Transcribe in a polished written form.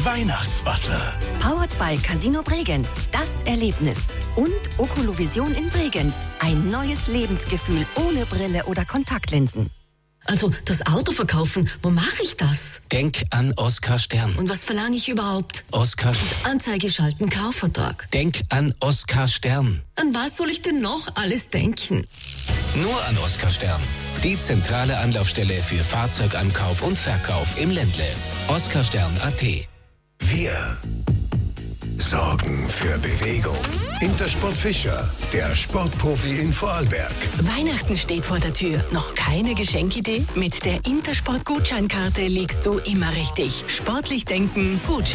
Weihnachtsbutler. Powered by Casino Bregenz. Das Erlebnis. Und Okolovision in Bregenz. Ein neues Lebensgefühl ohne Brille oder Kontaktlinsen. Also, das Auto verkaufen, wo mache ich das? Denk an Oskar Stern. Und was verlange ich überhaupt? Oskar. Anzeige schalten, Kaufvertrag. Denk an Oskar Stern. An was soll ich denn noch alles denken? Nur an Oskar Stern. Die zentrale Anlaufstelle für Fahrzeugankauf und Verkauf im Ländle. oskarstern.at. Wir sorgen für Bewegung. Intersport Fischer, der Sportprofi in Vorarlberg. Weihnachten steht vor der Tür. Noch keine Geschenkidee? Mit der Intersport-Gutscheinkarte liegst du immer richtig. Sportlich denken, Gutschein.